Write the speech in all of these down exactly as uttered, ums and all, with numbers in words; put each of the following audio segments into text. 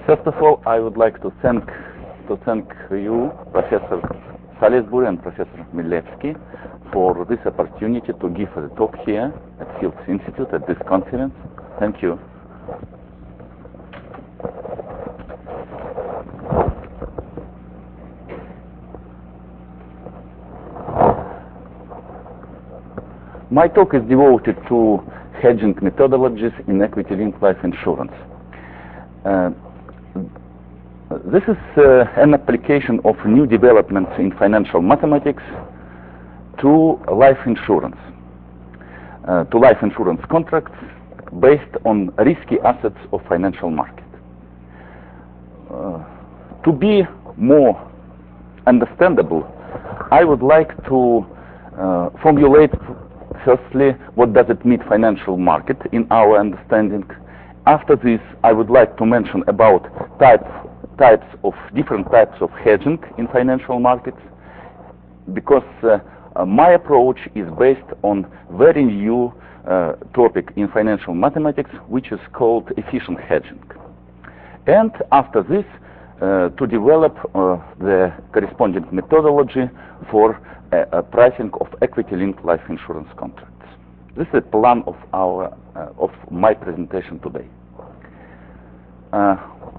First of all, I would like to thank to thank you, Professor Salisbury and Professor Milevsky, for this opportunity to give a talk here at Fields Institute at this conference. Thank you. My talk is devoted to hedging methodologies in equity-linked life insurance. Uh, this is uh, an application of new developments in financial mathematics to life insurance, uh, to life insurance contracts based on risky assets of financial market. Uh, to be more understandable, I would like to uh, formulate firstly, what does it mean financial market in our understanding. After this, I would like to mention about types, types of different types of hedging in financial markets, because uh, uh, my approach is based on very new uh, topic in financial mathematics, which is called efficient hedging. And after this, uh, to develop uh, the corresponding methodology for uh, uh, pricing of equity-linked life insurance contracts. This is the plan of our uh, of my presentation today. Uh,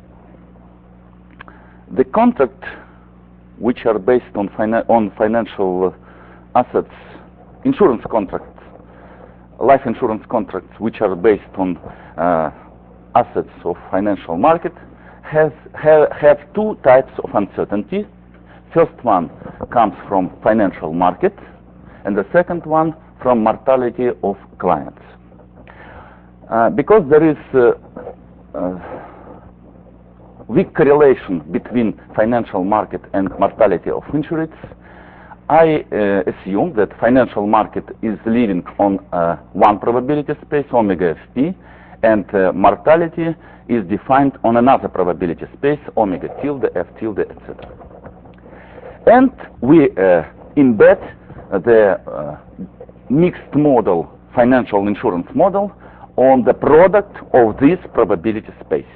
the contract, which are based on, fina on financial assets, insurance contracts, life insurance contracts, which are based on uh, assets of financial market, has have, have two types of uncertainty. First one comes from financial market, and the second one from mortality of clients. Uh, because there is uh, uh, weak correlation between financial market and mortality of insureds, I uh, assume that financial market is living on uh, one probability space, omega F P, and uh, mortality is defined on another probability space, omega tilde, F tilde, et cetera. And we uh, embed the uh, mixed model, financial insurance model, on the product of these probability spaces.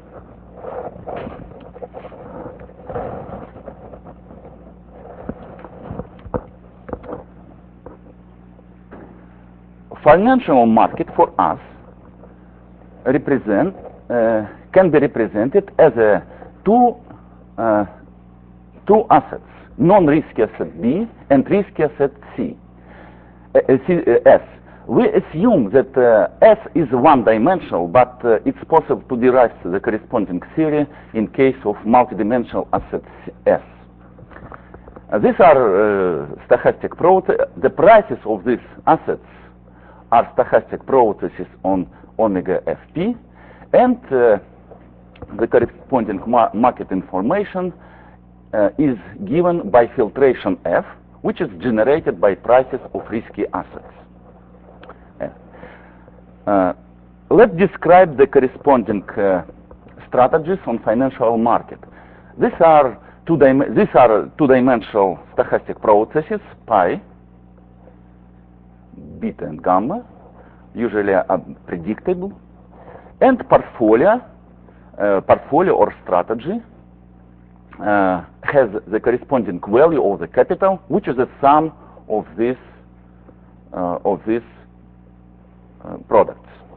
Financial market for us represent uh, can be represented as a two uh, two assets, non-risky asset B and risky asset C. Uh, C uh, S. We assume that uh, S is one-dimensional, but uh, it's possible to derive the corresponding theory in case of multidimensional assets S. Uh, these are uh, stochastic processes. The prices of these assets are stochastic processes on omega F P, and uh, the corresponding ma market information uh, is given by filtration F, which is generated by prices of risky assets. Uh, let's describe the corresponding uh, strategies on financial market. These are two these are two-dimensional stochastic processes, pi, beta and gamma, usually are predictable, and portfolio, uh, portfolio or strategy uh, has the corresponding value of the capital, which is the sum of this uh, of these uh, products.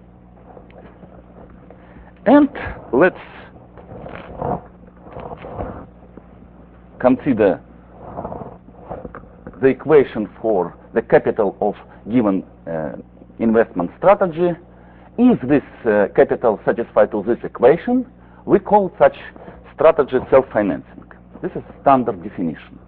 And let's consider the equation for the capital of given uh, investment strategy. If this uh, capital satisfies to this equation, we call such strategy self-financing. This is standard definition.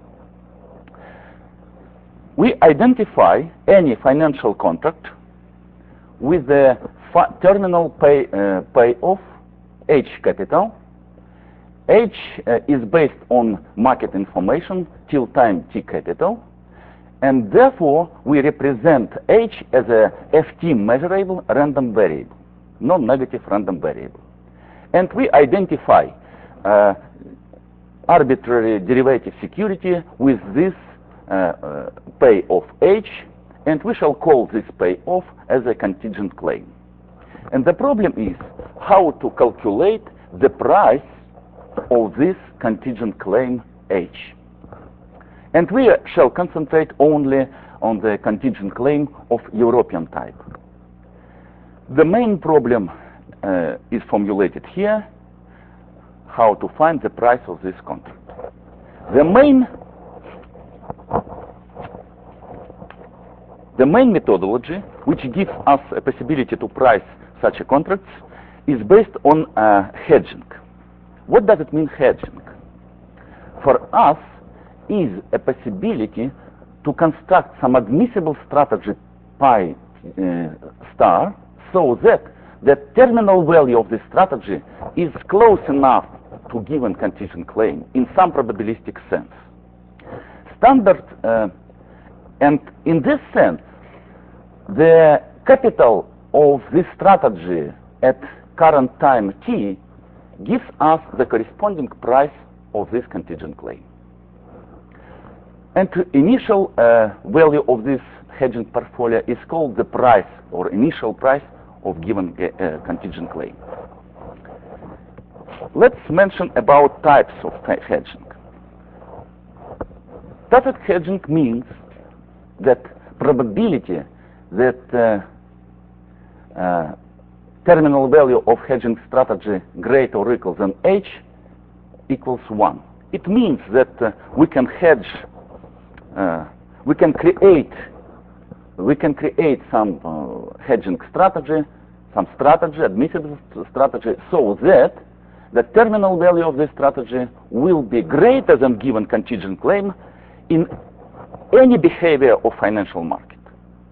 We identify any financial contract with the terminal pay, uh, payoff H capital. H uh, is based on market information till time T capital, and therefore we represent H as a F T measurable random variable, non-negative random variable. And we identify uh, arbitrary derivative security with this uh, uh, payoff H, and we shall call this payoff as a contingent claim. And the problem is how to calculate the price of this contingent claim H. And we shall concentrate only on the contingent claim of European type. The main problem uh, is formulated here, how to find the price of this contract. The main, the main methodology which gives us a possibility to price such a contract is based on uh, hedging. What does it mean, hedging? For us, is a possibility to construct some admissible strategy pi uh, star so that the terminal value of the strategy is close enough to given contingent claim in some probabilistic sense. Standard, uh, and in this sense, the capital of this strategy at current time t gives us the corresponding price of this contingent claim. And initial uh, value of this hedging portfolio is called the price or initial price of given uh, contingent claim. Let's mention about types of hedging. Type of hedging means that probability that uh, uh, terminal value of hedging strategy greater or equal than H equals one. It means that uh, we can hedge, uh, we can create, we can create some uh, hedging strategy, some strategy, admissible strategy, so that the terminal value of this strategy will be greater than given contingent claim in any behavior of financial market.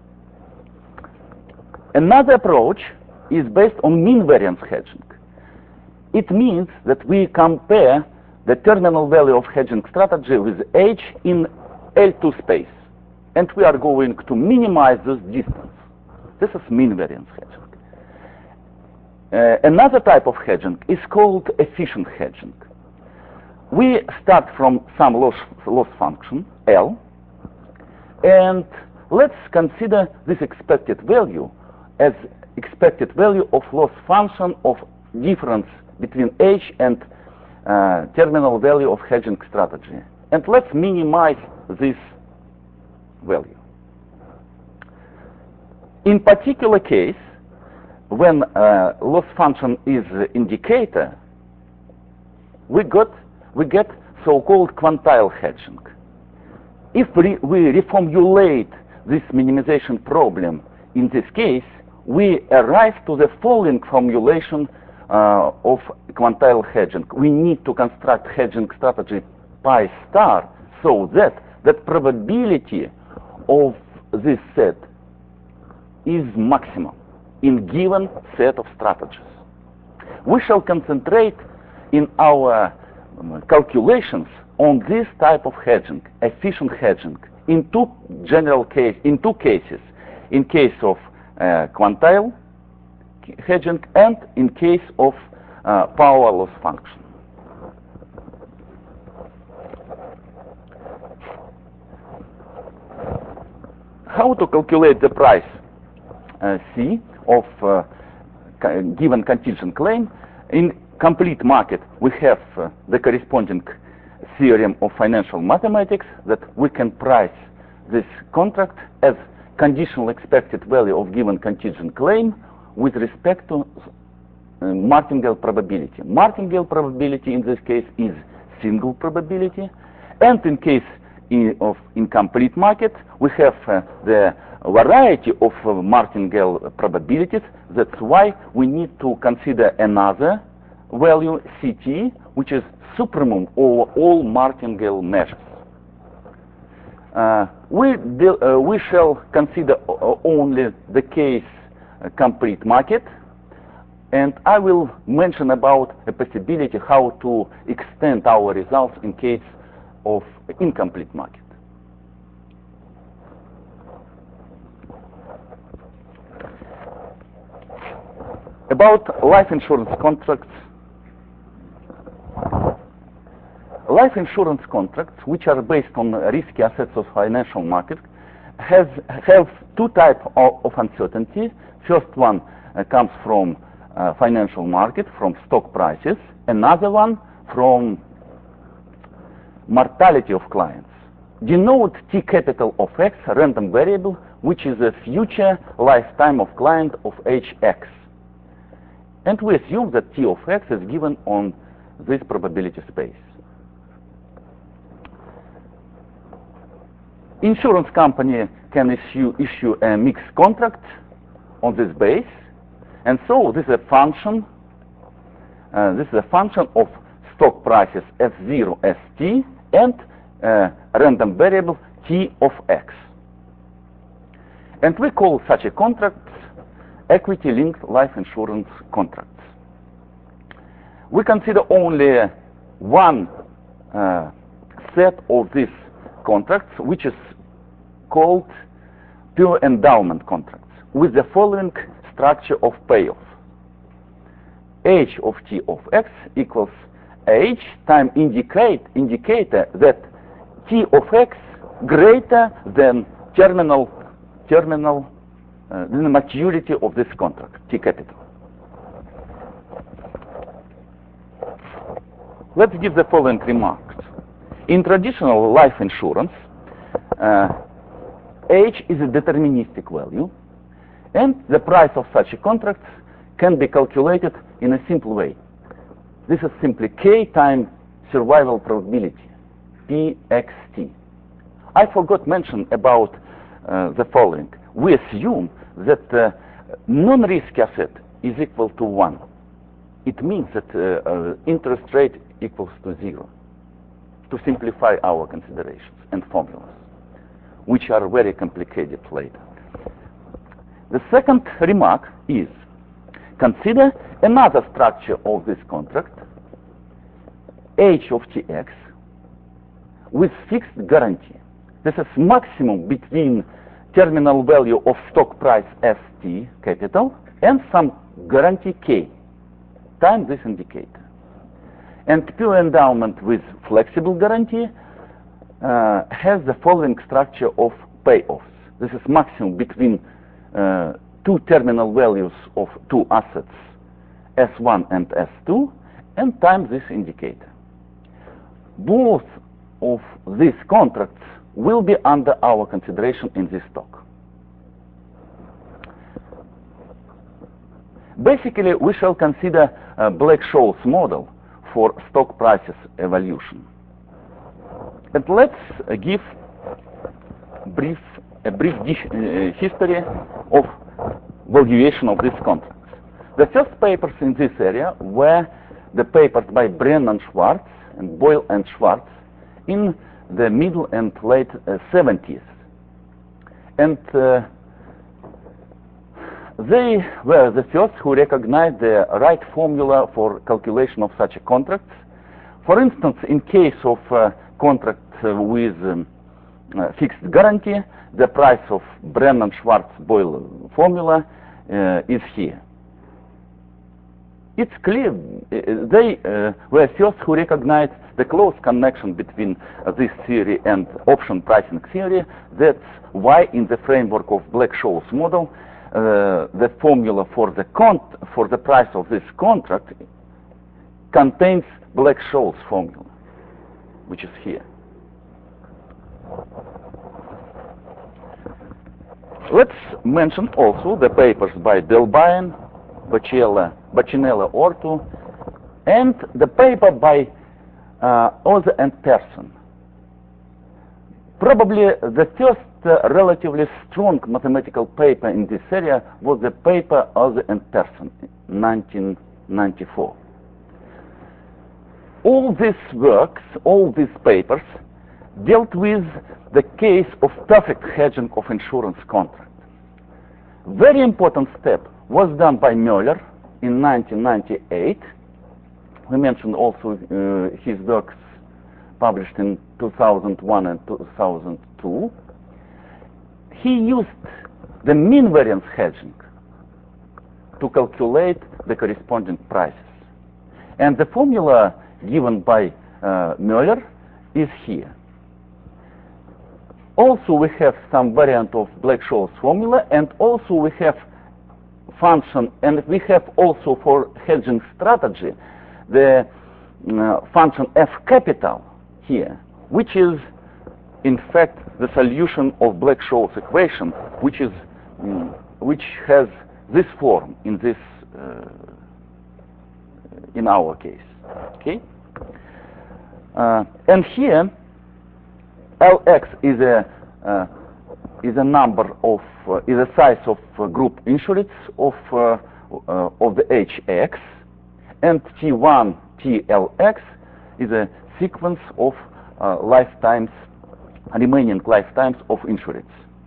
Another approach is based on mean variance hedging. It means that we compare the terminal value of hedging strategy with H in L two space, and we are going to minimize this distance. This is mean variance hedging. Uh, another type of hedging is called efficient hedging. We start from some loss, loss function, L, and let's consider this expected value as expected value of loss function of difference between H and uh, terminal value of hedging strategy. And let's minimize this value. In particular case, when uh, loss function is uh, indicator, we got we get so-called quantile hedging. If we, we reformulate this minimization problem in this case, we arrive to the following formulation uh, of quantile hedging. We need to construct hedging strategy pi star so that that probability of this set is maximum in given set of strategies. We shall concentrate in our um, calculations on this type of hedging, efficient hedging, in two general case, in two cases, in case of uh, quantile hedging and in case of uh, power loss function. How to calculate the price uh, C of uh, given contingent claim? In complete market, we have uh, the corresponding theorem of financial mathematics that we can price this contract as conditional expected value of given contingent claim with respect to uh, martingale probability. Martingale probability in this case is single probability, and in case in, of incomplete market, we have uh, the variety of uh, martingale probabilities. That's why we need to consider another value, C T, which is supremum over all martingale measures. Uh, we, uh, we shall consider only the case uh, complete market, and I will mention about a possibility how to extend our results in case of incomplete market. About life insurance contracts. Life insurance contracts, which are based on risky assets of financial market, has have two types of, of uncertainty. First one uh, comes from uh, financial market, from stock prices. Another one from mortality of clients. Denote T capital of X, a random variable, which is a future lifetime of client of age X. And we assume that T of X is given on this probability space. Insurance company can issue, issue a mixed contract on this base. And so this is a function, uh, this is a function of stock prices S zero, S T, and uh, random variable T of X. And we call such a contract equity-linked life insurance contracts. We consider only one uh, set of these contracts, which is called pure endowment contracts, with the following structure of payoff. H of T of X equals H time indicate, indicator that T of X greater than terminal, terminal uh, the maturity of this contract, T capital. Let's give the following remarks. In traditional life insurance, uh, H is a deterministic value, and the price of such a contract can be calculated in a simple way. This is simply K times survival probability, P X T. I forgot to mention about uh, the following. We assume that uh, non-risk asset is equal to one. It means that uh, uh, interest rate equals to zero, to simplify our considerations and formulas, which are very complicated later. The second remark is, consider another structure of this contract, H of T X, with fixed guarantee. This is maximum between terminal value of stock price S T capital and some guarantee K, times this indicator. And pure endowment with flexible guarantee uh, has the following structure of payoffs. This is maximum between uh, two terminal values of two assets, S one and S two, and times this indicator. Both of these contracts will be under our consideration in this talk. Basically, we shall consider uh, Black-Scholes model for stock prices evolution. And let's uh, give brief, a brief uh, history of valuation of these contracts. The first papers in this area were the papers by Brennan Schwartz and Boyle and Schwartz in the middle and late uh, seventies. And uh, they were the first who recognized the right formula for calculation of such a contracts. For instance, in case of uh, contract uh, with um, uh, fixed guarantee, the price of Brennan-Schwartz-Boyle formula uh, is here. It's clear uh, they uh, were first who recognized the close connection between uh, this theory and option pricing theory. That's why in the framework of Black-Scholes model, uh, the formula for the, con for the price of this contract contains Black-Scholes formula, which is here. Let's mention also the papers by Delbayan, Baccinella, Baccinella Ortu, and the paper by uh, Oze and Persson. Probably the first uh, relatively strong mathematical paper in this area was the paper Oze and Persson, nineteen ninety-four. All these works, all these papers, dealt with the case of perfect hedging of insurance contract. Very important step was done by Mueller in nineteen ninety-eight. We mentioned also uh, his works published in two thousand one and two thousand two. He used the mean variance hedging to calculate the corresponding prices. And the formula given by uh, Mueller is here. Also, we have some variant of Black-Scholes formula, and also we have function, and we have also for hedging strategy the uh, function f capital here, which is in fact the solution of Black-Scholes equation, which is um, which has this form in this uh, in our case. Okay, uh, and here Lx is a uh, is a number of uh, is a size of uh, group insureds of uh, uh, of the H X, and T one T L X is a sequence of uh, lifetimes, remaining lifetimes of insureds.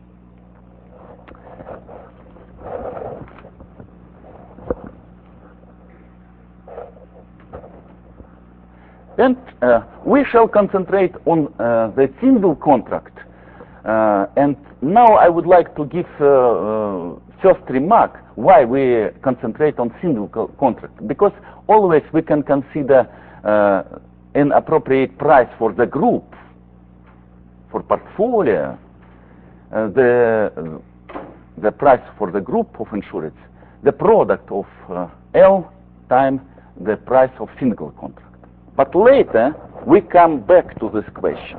And uh, we shall concentrate on uh, the single contract. Uh, and now I would like to give uh, uh, first remark why we concentrate on single co contract. Because always we can consider uh, an appropriate price for the group, for portfolio, uh, the the price for the group of insureds, the product of uh, L times the price of single contract. But later we come back to this question.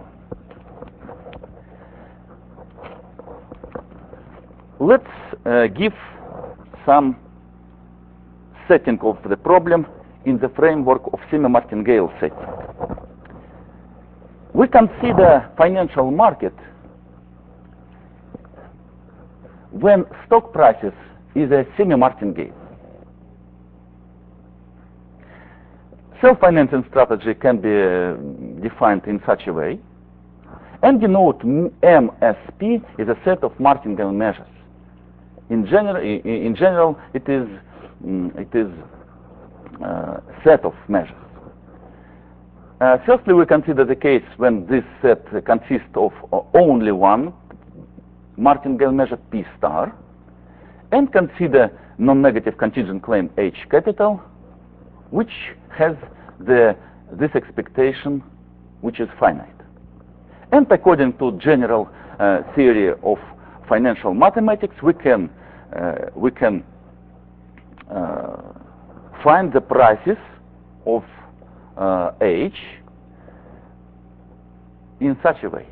Let's uh, give some setting of the problem in the framework of semi-martingale setting. We consider financial market when stock prices is a semi-martingale. Self-financing strategy can be uh, defined in such a way, and denote M S P is a set of martingale measures. In general, in general, it is mm, it is a set of measures. Uh, firstly, we consider the case when this set consists of uh, only one martingale measure P star, and consider non-negative contingent claim H capital, which has the this expectation which is finite. And according to general uh, theory of financial mathematics, we can uh, we can uh, find the prices of uh, H in such a way,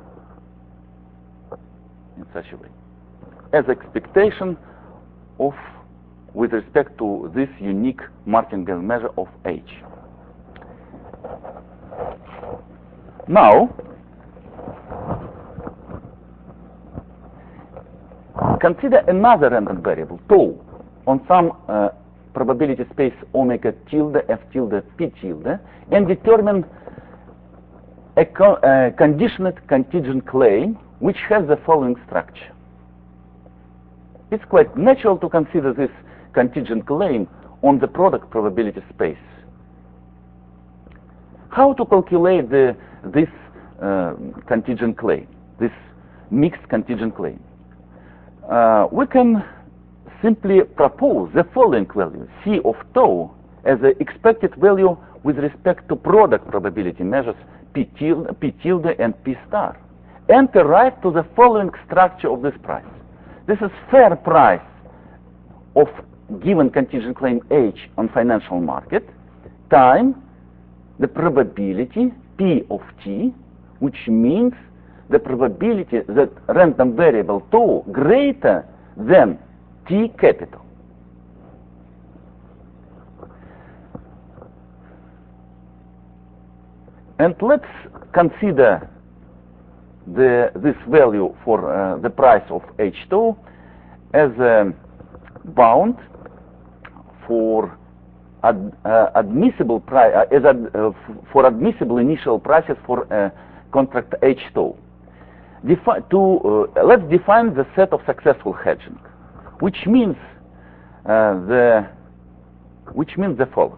in such a way, as expectation of with respect to this unique martingale measure of H. Now, consider another random variable, tau, on some uh, probability space omega tilde, f tilde, p tilde, and determine a co uh, conditioned contingent claim which has the following structure. It's quite natural to consider this contingent claim on the product probability space. How to calculate the, this uh, contingent claim, this mixed contingent claim? Uh, we can simply propose the following value, C of tau, as the expected value with respect to product probability measures P tilde, P tilde and P star, and arrive to the following structure of this price. This is fair price of given contingent claim H on financial market time the probability P of t, which means the probability that random variable tau greater than t capital. And let's consider the, this value for uh, the price of H tau as a bound for ad, uh, admissible price uh, as ad, uh, for admissible initial prices for uh, contract H tau. Defi to uh, let's define the set of successful hedging, which means uh, the which means the following.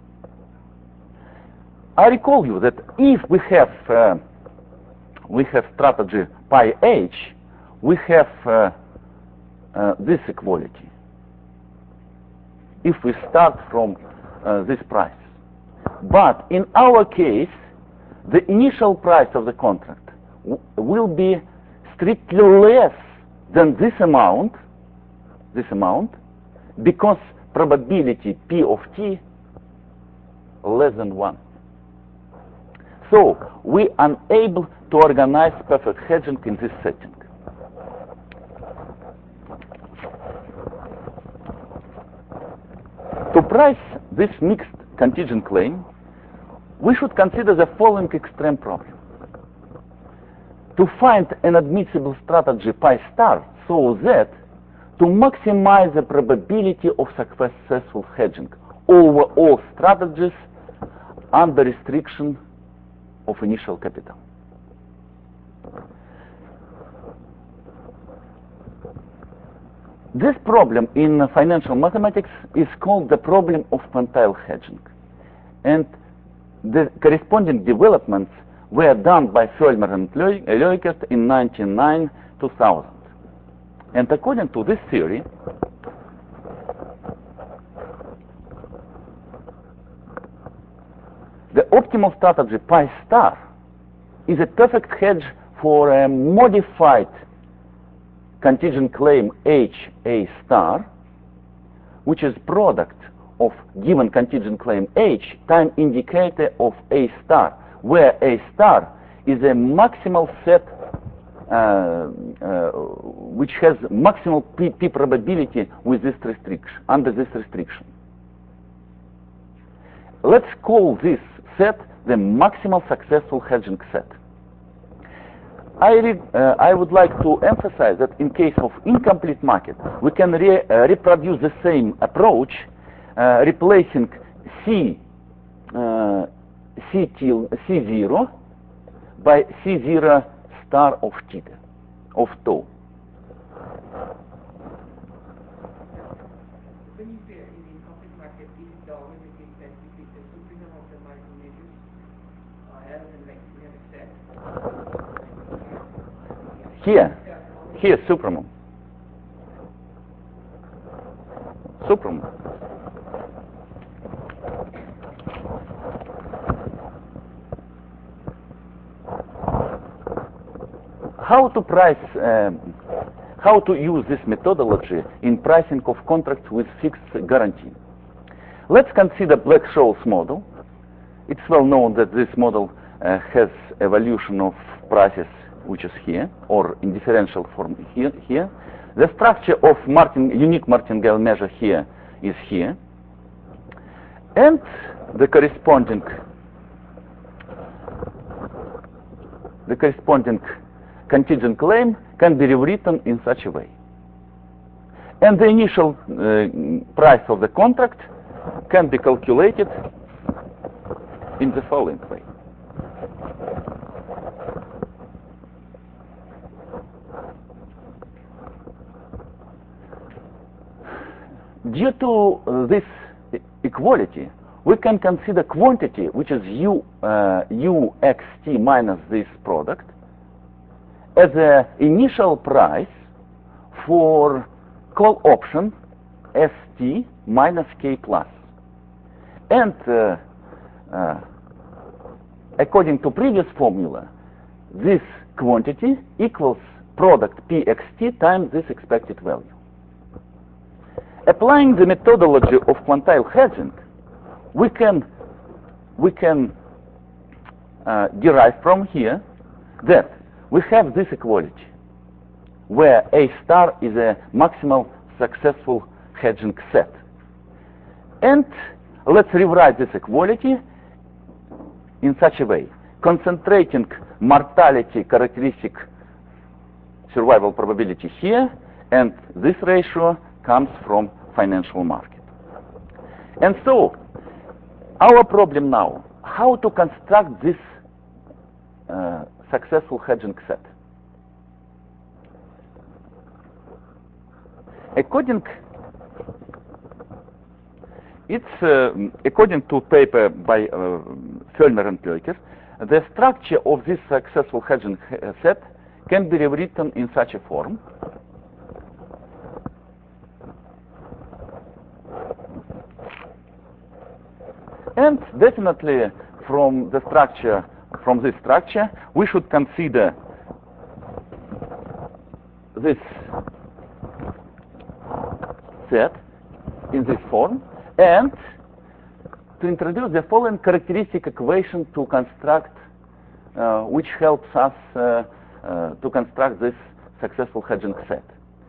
I recall you that if we have uh, we have strategy pi h, we have uh, uh, this equality. If we start from uh, this price, but in our case, the initial price of the contract w will be strictly less than this amount, this amount, because probability P of t less than one. So we are unable to organize perfect hedging in this setting. To price this mixed contingent claim, we should consider the following extreme problem. To find an admissible strategy pi star so that to maximize the probability of successful hedging over all strategies under restriction of initial capital. This problem in financial mathematics is called the problem of quantile hedging. And the corresponding developments were done by Föllmer and Leukert in nineteen ninety-nine to two thousand. And according to this theory, the optimal strategy pi star is a perfect hedge for a modified contingent claim H A star, which is product of given contingent claim H time indicator of A star, where A star is a maximal set uh, uh, which has maximal P, P probability with this restriction, under this restriction. Let's call this set the maximal successful hedging set. I, re, uh, I would like to emphasize that in case of incomplete market, we can re, uh, reproduce the same approach, uh, replacing C, uh, C, til, C zero by C zero star of theta, of tau. When you say in the incomplete market, is it always the case that if it's a supremum of the market measures, uh, rather than like we have a set? Here, here, supremum. Supremum. How to price, um, how to use this methodology in pricing of contracts with fixed guarantee? Let's consider Black-Scholes model. It's well known that this model uh, has evolution of prices which is here, or in differential form here. here. The structure of Martin, unique martingale measure here is here. And the corresponding, the corresponding contingent claim can be rewritten in such a way. And the initial uh, price of the contract can be calculated in the following way. Due to uh, this e equality, we can consider quantity, which is u, uh, u xt minus this product, as the initial price for call option st minus k plus. And uh, uh, according to previous formula, this quantity equals product pxt times this expected value. Applying the methodology of quantile hedging, we can we can uh, derive from here that we have this equality, where A star is a maximal successful hedging set. And let's rewrite this equality in such a way, concentrating mortality characteristic survival probability here, and this ratio comes from financial market. And so, our problem now, how to construct this uh, successful hedging set. According, it's uh, according to paper by uh, Föllmer and Leukert, the structure of this successful hedging set can be rewritten in such a form. And definitely from the structure, from this structure, we should consider this set in this form, and to introduce the following characteristic equation to construct uh, which helps us uh, uh, to construct this successful hedging set.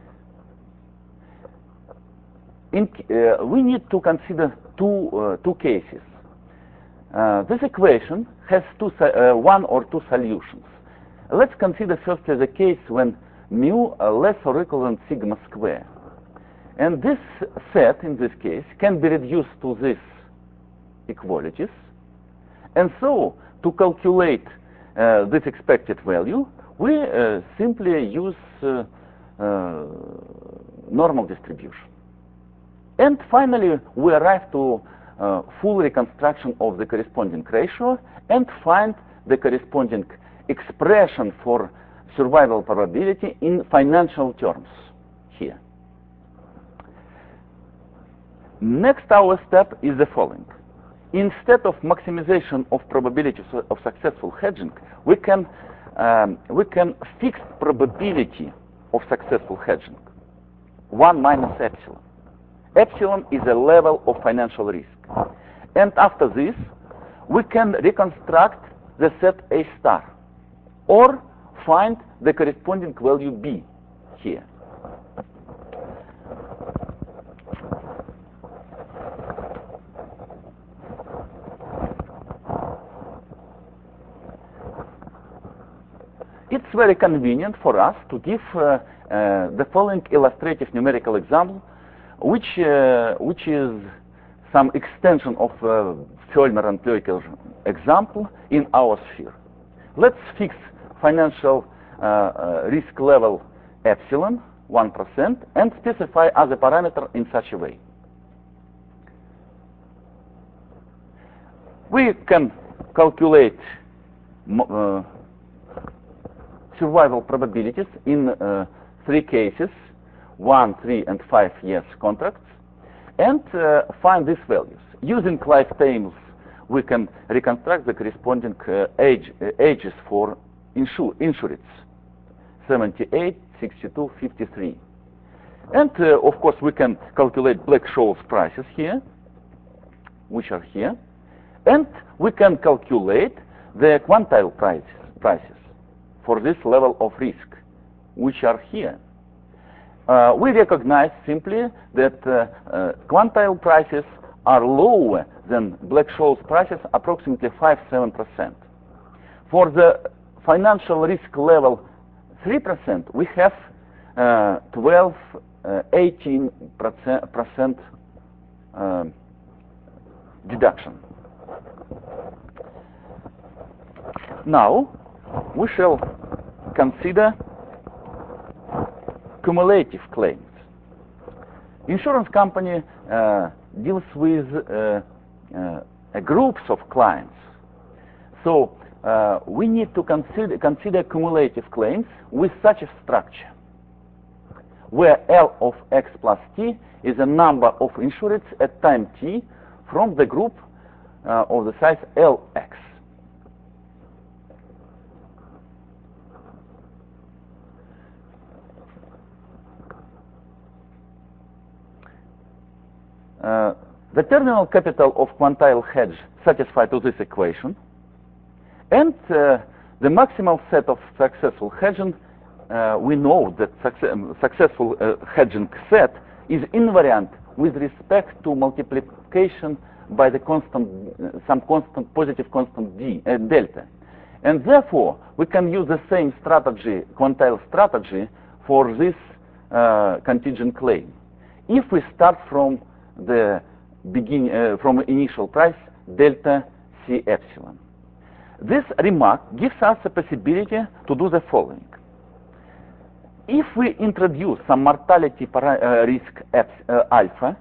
In, uh, we need to consider two, uh, two cases. Uh, this equation has two, uh, one or two solutions. Let's consider firstly the case when mu uh, less or equal than sigma square. And this set, in this case, can be reduced to these equalities. And so, to calculate uh, this expected value, we uh, simply use uh, uh, normal distribution. And finally, we arrive to uh, full reconstruction of the corresponding ratio and find the corresponding expression for survival probability in financial terms here. Next, our step is the following. Instead of maximization of probability of successful hedging, we can, um, we can fix probability of successful hedging, one minus epsilon. Epsilon is a level of financial risk. And after this, we can reconstruct the set A star, or find the corresponding value B here. It's very convenient for us to give uh, uh, the following illustrative numerical example, which, uh, which is some extension of uh, Fellmer and Plöyker example in our sphere. Let's fix financial uh, uh, risk level epsilon, one percent, and specify other parameter in such a way. We can calculate uh, survival probabilities in uh, three cases, one, three, and five years contracts, and uh, find these values. Using life tables, we can reconstruct the corresponding uh, age, uh, ages for insur insurance, seventy-eight, sixty-two, fifty-three. And uh, of course, we can calculate Black-Scholes prices here, which are here, and we can calculate the quantile prices, prices for this level of risk, which are here. Uh, we recognize simply that uh, uh, quantile prices are lower than Black-Scholes prices, approximately five to seven percent. For the financial risk level three percent, we have uh, twelve, eighteen percent uh, deduction. Now, we shall consider cumulative claims. Insurance company uh, deals with uh, uh, groups of clients. So uh, we need to consider, consider cumulative claims with such a structure, where L of x plus t is a number of insureds at time t from the group uh, of the size Lx. Uh, the terminal capital of quantile hedge satisfied to this equation, and uh, the maximal set of successful hedging, uh, we know that success, successful uh, hedging set is invariant with respect to multiplication by the constant, uh, some constant, positive constant d, uh, delta. And therefore, we can use the same strategy, quantile strategy, for this uh, contingent claim. If we start from the begin uh, from initial price delta c epsilon. This remark gives us a possibility to do the following. If we introduce some mortality para uh, risk eps uh, alpha,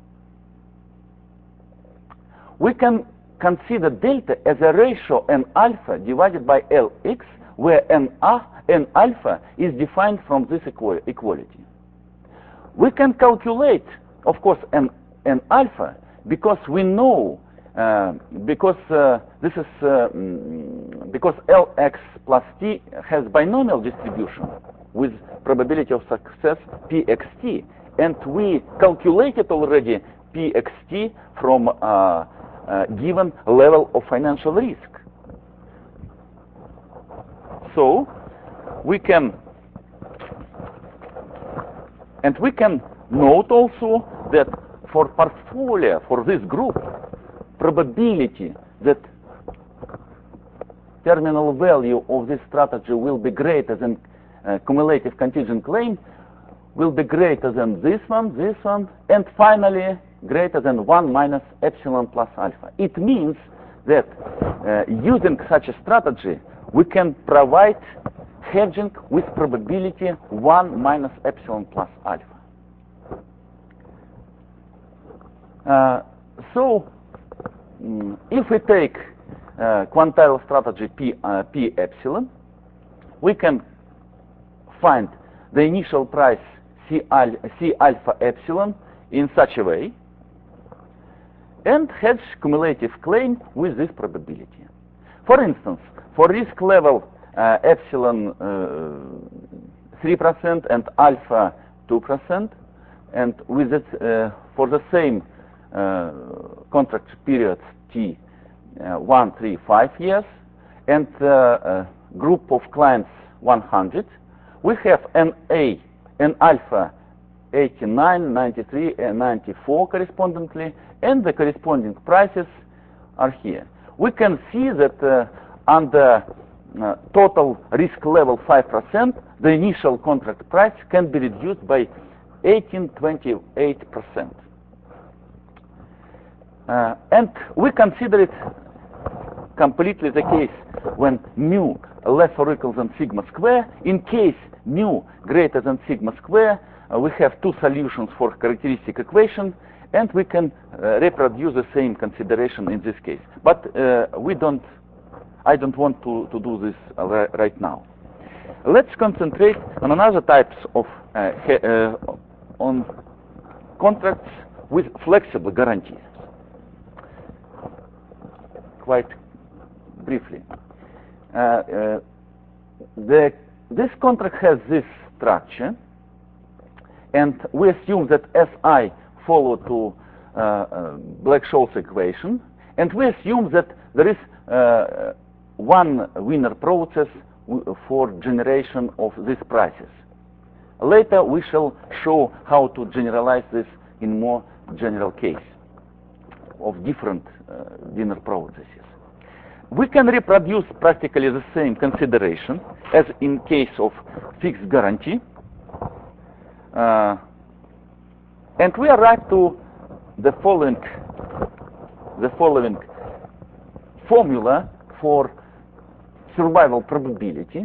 we can consider delta as a ratio n alpha divided by Lx, where n, a, n alpha is defined from this equal equality. We can calculate, of course, n and alpha, because we know, uh, because uh, this is, uh, because Lx plus t has binomial distribution with probability of success pxt, and we calculated already pxt from uh, uh, given level of financial risk. so we can, and we can note also that for portfolio, for this group, probability that terminal value of this strategy will be greater than uh, cumulative contingent claim will be greater than this one, this one, and finally greater than one minus epsilon plus alpha. It means that uh, using such a strategy, we can provide hedging with probability one minus epsilon plus alpha. Uh, so, mm, if we take uh, quantile strategy P, uh, P epsilon, we can find the initial price C, al C alpha epsilon in such a way and hedge cumulative claim with this probability. For instance, for risk level uh, epsilon uh, three percent and alpha two percent, and with it uh, for the same uh, contract period T uh, one, three, five years, and uh, a group of clients one hundred, we have an A, an alpha eighty-nine, ninety-three, and ninety-four correspondingly, and the corresponding prices are here. We can see that uh, under uh, total risk level five percent, the initial contract price can be reduced by eighteen twenty-eight percent. Uh, and we consider it completely the case when mu less or equal than sigma square. In case mu greater than sigma square, uh, we have two solutions for characteristic equation, and we can uh, reproduce the same consideration in this case. But uh, we don't, I don't want to, to do this uh, right now. Let's concentrate on another types of uh, uh, on contracts with flexible guarantees. Quite briefly, uh, uh, the, this contract has this structure, and we assume that S I follow to uh, uh, Black-Scholes equation, and we assume that there is uh, one winner process for generation of these prices. Later we shall show how to generalize this in more general case of different uh, winner processes. We can reproduce practically the same consideration as in case of fixed guarantee, uh, and we arrive to the following the following formula for survival probability,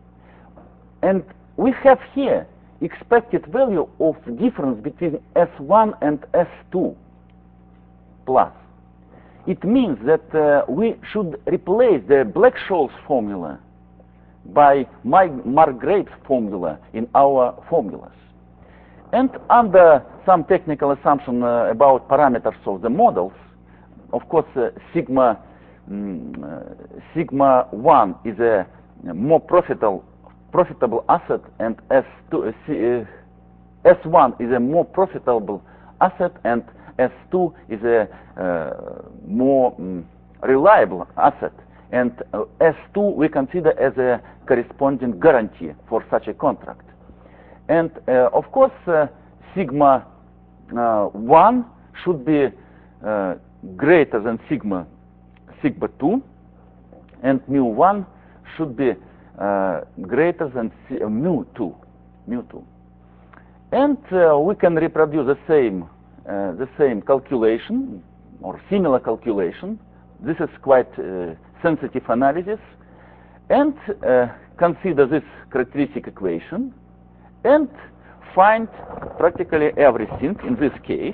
and we have here expected value of difference between S one and S two plus. It means that uh, we should replace the Black-Scholes formula by Margrave's formula in our formulas. And under some technical assumption uh, about parameters of the models, of course, uh, sigma mm, uh, sigma one is a more profitable profitable asset, and S two uh, C, uh, S one is a more profitable asset, and S two is a uh, more um, reliable asset, and uh, S two we consider as a corresponding guarantee for such a contract. And uh, of course, uh, sigma uh, one should be uh, greater than sigma sigma two, and mu one should be uh, greater than C, uh, mu two, mu two. And uh, we can reproduce the same uh, the same calculation or similar calculation. This is quite uh, sensitive analysis, and uh, consider this characteristic equation and find practically everything in this case,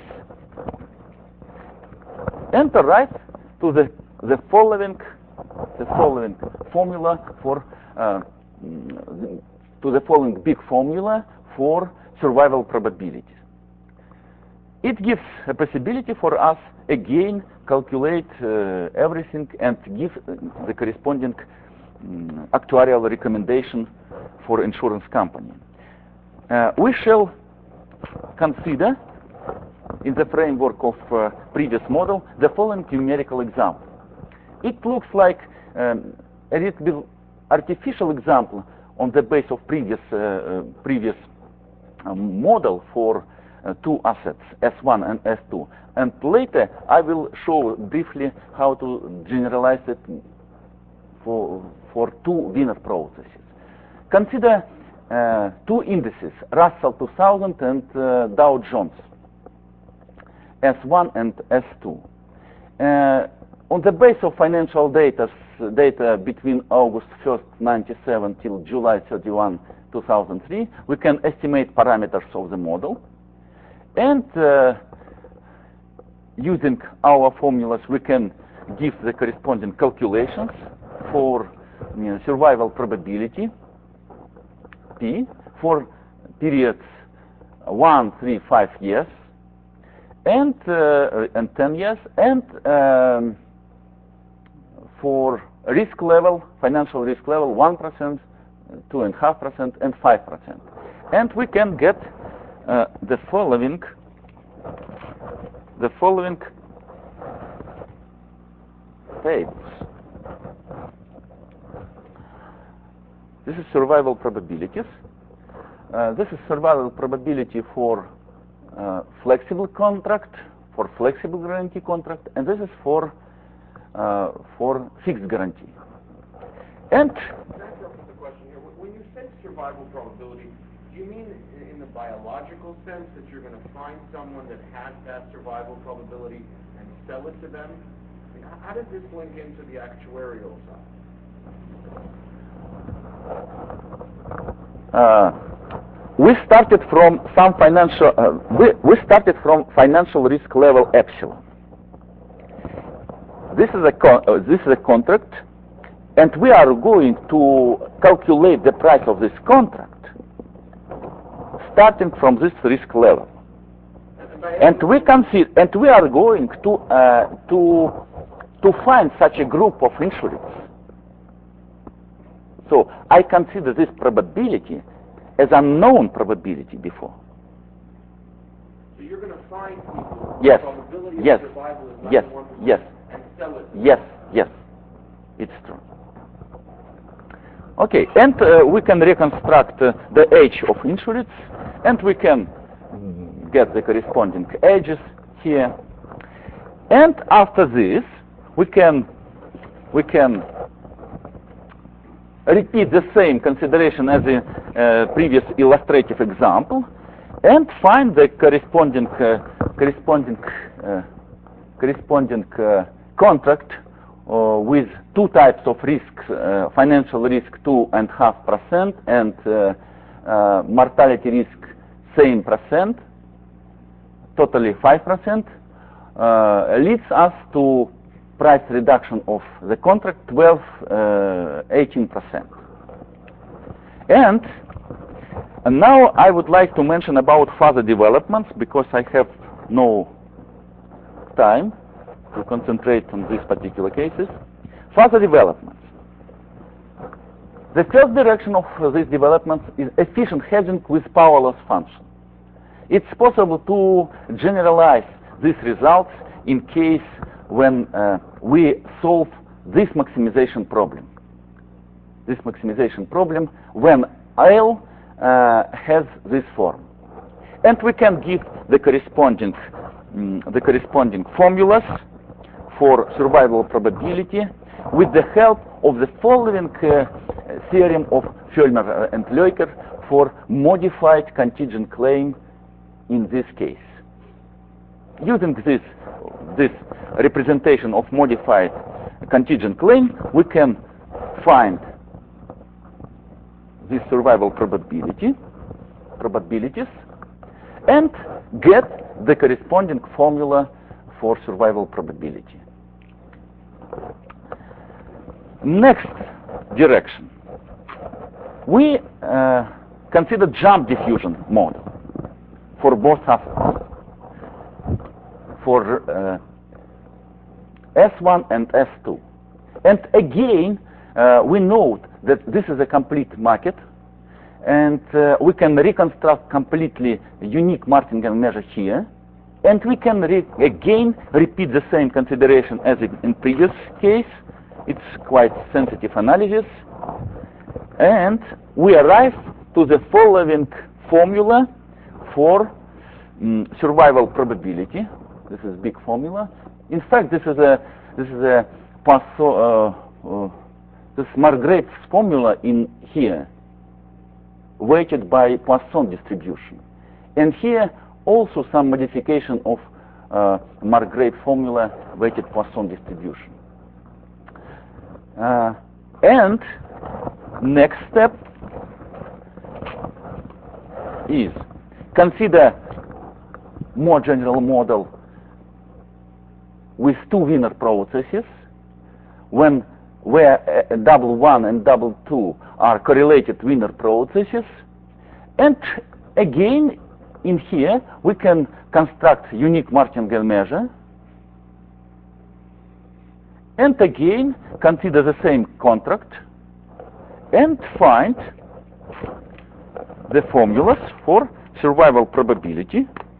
and arrive to the the following the following formula for uh, to the following big formula for survival probabilities. It gives a possibility for us again calculate uh, everything and give the corresponding um, actuarial recommendation for insurance company. Uh, we shall consider in the framework of uh, previous model the following numerical example. It looks like um, a little bit artificial example on the base of previous uh, uh, previous um, model for uh, two assets, S one and S two. And later I will show briefly how to generalize it for, for two winner processes. Consider uh, two indices, Russell two thousand and uh, Dow Jones, S one and S two. Uh, on the base of financial data, data between August first, ninety-seven till July thirty-first, two thousand three, we can estimate parameters of the model. And uh, using our formulas, we can give the corresponding calculations for you know, survival probability, P, for periods one, three, five years, and, uh, and ten years, and um, for risk level, financial risk level, one percent, two point five percent, and five percent. And we can get uh, the following, the following tables. This is survival probabilities. Uh, this is survival probability for uh, flexible contract, for flexible guarantee contract, and this is for uh, for fixed guarantee. And Can I interrupt with a question here? When you say survival probability, do you mean in the biological sense that you're going to find someone that has that survival probability and sell it to them? I mean, how does this link into the actuarial side? Uh, we started from some financial. Uh, we we started from financial risk level epsilon. This is a con uh, this is a contract, and we are going to calculate the price of this contract starting from this risk level. And we consider, and we are going to uh, to to find such a group of insurers. So I consider this probability as unknown probability before. So you're going to find people Yes. the probability Yes. of survival is Yes. ninety-one percent Yes. and sell it. Yes. Yes. It's true. Okay, and uh, we can reconstruct uh, the age of insurance, and we can get the corresponding ages here. And after this, we can we can repeat the same consideration as the uh, previous illustrative example, and find the corresponding uh, corresponding uh, corresponding uh, contract uh, with two types of risks: uh, financial risk two and half percent, and uh, uh, mortality risk same percent, totally five percent, uh, leads us to price reduction of the contract twelve, eighteen percent. And, and now I would like to mention about further developments, because I have no time to concentrate on these particular cases. Further developments. The first direction of these developments is efficient hedging with power loss function. It's possible to generalize these results in case when uh, we solve this maximization problem. This maximization problem when L uh, has this form. And we can give the corresponding, um, the corresponding formulas for survival probability with the help of the following uh, theorem of Föllmer and Leuker for modified contingent claim in this case. Using this, this representation of modified contingent claim, we can find this survival probability, probabilities, and get the corresponding formula for survival probability. Next direction. We uh, consider jump diffusion model for both assets. For uh, S one and S two. And again, uh, we note that this is a complete market, and uh, we can reconstruct completely unique Martingale measure here, and we can re again repeat the same consideration as in previous case. It's quite sensitive analysis, And we arrive to the following formula for um, survival probability. This is big formula. In fact, this is a this is a Poisson, uh, uh, this Margrave's formula in here, weighted by Poisson distribution, and here also some modification of uh, Margrave formula weighted Poisson distribution. Uh, and next step is consider more general model with two winner processes when where uh, double one and double two are correlated winner processes, and again in here we can construct unique martingale measure, and again consider the same contract and find the formulas for survival probability,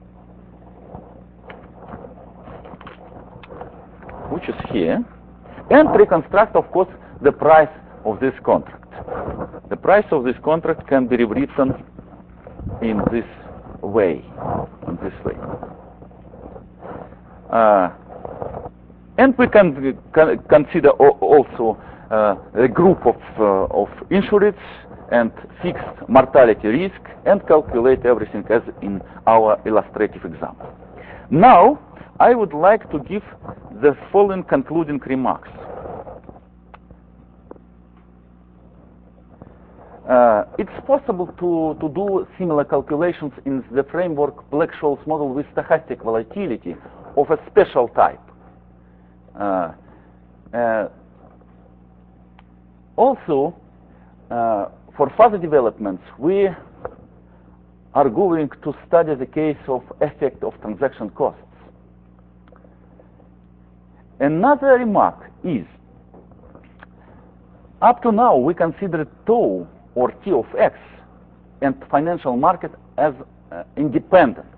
which is here, and reconstruct, of course, the price of this contract. The price of this contract can be rewritten in this way, in this way. Uh, and we can con consider also uh, a group of, uh, of insureds and fixed mortality risk, and calculate everything as in our illustrative example. Now, I would like to give the following concluding remarks. Uh, it's possible to, to do similar calculations in the framework Black-Scholes model with stochastic volatility of a special type. Uh, uh, also, uh, for further developments, we are going to study the case of effect of transaction costs. Another remark is, up to now we consider tau or T of X and financial market as uh, independent.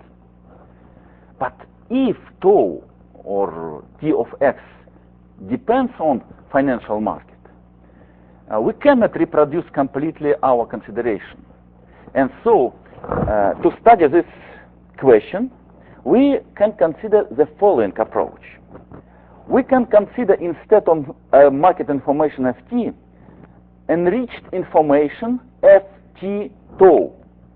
But if tau or T of X depends on financial market, uh, we cannot reproduce completely our consideration. And so, uh, to study this question, we can consider the following approach. We can consider, instead of uh, market information F T, enriched information F T tau.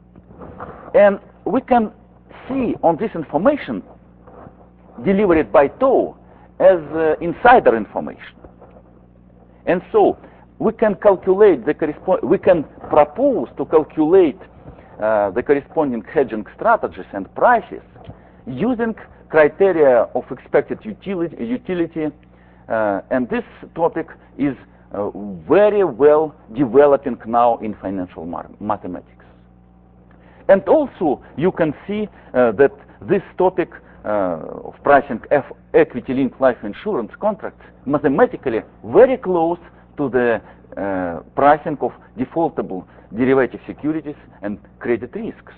And we can see on this information delivered by tau as uh, insider information. And so we can calculate the correspond we can propose to calculate uh, the corresponding hedging strategies and prices using criteria of expected utility, utility uh, and this topic is uh, very well developing now in financial mathematics. And also you can see uh, that this topic uh, of pricing F equity-linked life insurance contracts mathematically very close to the uh, pricing of defaultable derivative securities and credit risks.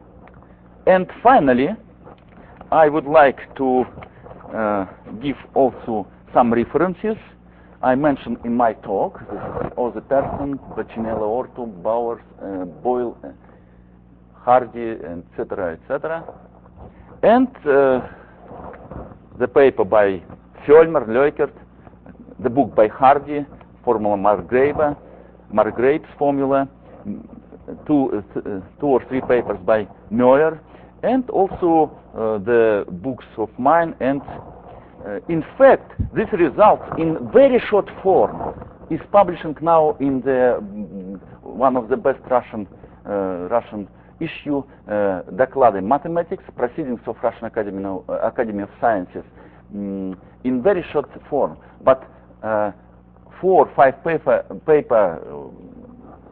And finally, I would like to uh, give also some references I mentioned in my talk. This is Ozzy Persson, Bacinello Orto, Bowers, uh, Boyle, uh, Hardy, et cetera, et cetera. And uh, the paper by Fjölmer, Leukert, the book by Hardy, Formula Margrave, Margrave's formula, two, uh, two or three papers by Mueller, and also uh, the books of mine. And uh, in fact, this result in very short form is publishing now in the one of the best Russian uh, Russian issue, uh, Доклады Mathematics, Proceedings of Russian Academy of, uh, Academy of Sciences, um, in very short form. But uh, four or five paper paper uh,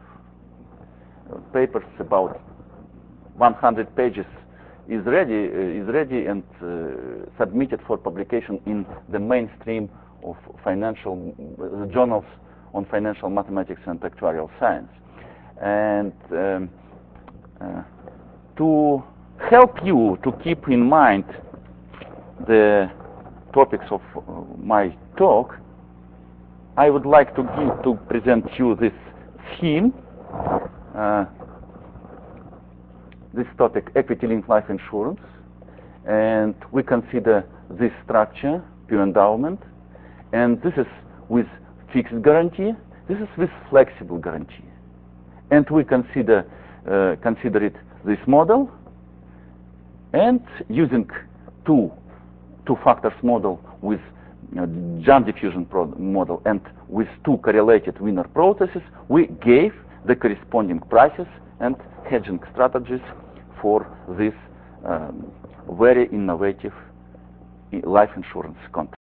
uh, papers about one hundred pages is ready uh, is ready and uh, submitted for publication in the mainstream of financial uh, journals on financial mathematics and actuarial science. And um, uh, to help you to keep in mind the topics of uh, my talk, I would like to give to present you this scheme, uh, this topic, equity-linked life insurance, and we consider this structure, pure endowment, and this is with fixed guarantee, this is with flexible guarantee. And we consider, uh, consider it this model, and using two, two factors model with you know, jump diffusion model and with two correlated winner processes, we gave the corresponding prices and hedging strategies for this um, very innovative life insurance contract.